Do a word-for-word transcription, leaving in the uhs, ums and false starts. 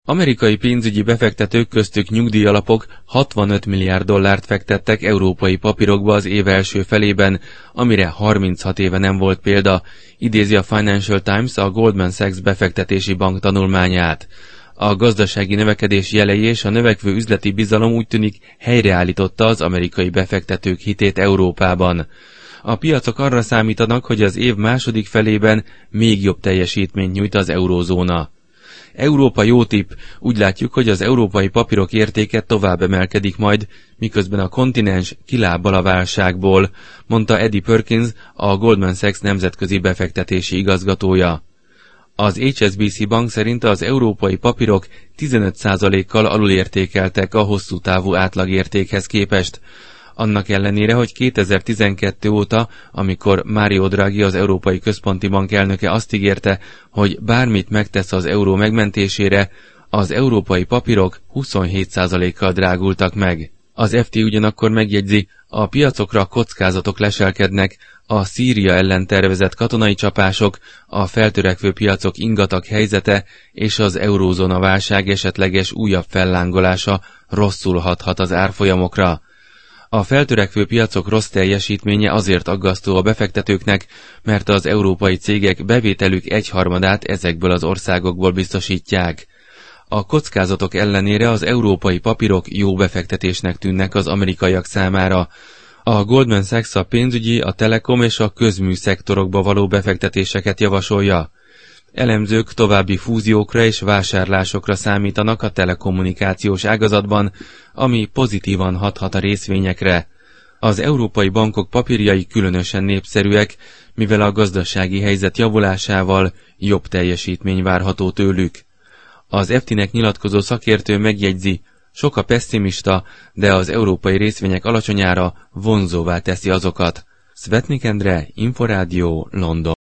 Amerikai pénzügyi befektetők, köztük nyugdíjalapok hatvanöt milliárd dollárt fektettek európai papírokba az év első felében, amire harminchat éve nem volt példa, idézi a Financial Times a Goldman Sachs befektetési bank tanulmányát. A gazdasági növekedés jelei és a növekvő üzleti bizalom úgy tűnik helyreállította az amerikai befektetők hitét Európában. A piacok arra számítanak, hogy az év második felében még jobb teljesítményt nyújt az eurózóna. Európa jó tipp, úgy látjuk, hogy az európai papírok értéke tovább emelkedik majd, miközben a kontinens kilábal a válságból, mondta Eddie Perkins, a Goldman Sachs nemzetközi befektetési igazgatója. Az há es bé cé bank szerint az európai papírok tizenöt százalékkal alulértékeltek a hosszú távú átlagértékhez képest. Annak ellenére, hogy kétezer-tizenkettő óta, amikor Mario Draghi, az Európai Központi Bank elnöke azt ígérte, hogy bármit megtesz az euró megmentésére, az európai papírok huszonhét százalékkal drágultak meg. Az ef té ugyanakkor megjegyzi, a piacokra kockázatok leselkednek, a Szíria ellen tervezett katonai csapások, a feltörekvő piacok ingatag helyzete és az eurózóna válság esetleges újabb fellángolása rosszul hathat az árfolyamokra. A feltörekvő piacok rossz teljesítménye azért aggasztó a befektetőknek, mert az európai cégek bevételük egyharmadát ezekből az országokból biztosítják. A kockázatok ellenére az európai papírok jó befektetésnek tűnnek az amerikaiak számára. A Goldman Sachs a pénzügyi, a telekom és a közmű szektorokba való befektetéseket javasolja. Elemzők további fúziókra és vásárlásokra számítanak a telekommunikációs ágazatban, ami pozitívan hathat a részvényekre. Az európai bankok papírjai különösen népszerűek, mivel a gazdasági helyzet javulásával jobb teljesítmény várható tőlük. Az ef té-nek nyilatkozó szakértő megjegyzi, sok a pesszimista, de az európai részvények alacsonyára vonzóvá teszi azokat. Svetnik Endre, Inforádió, London.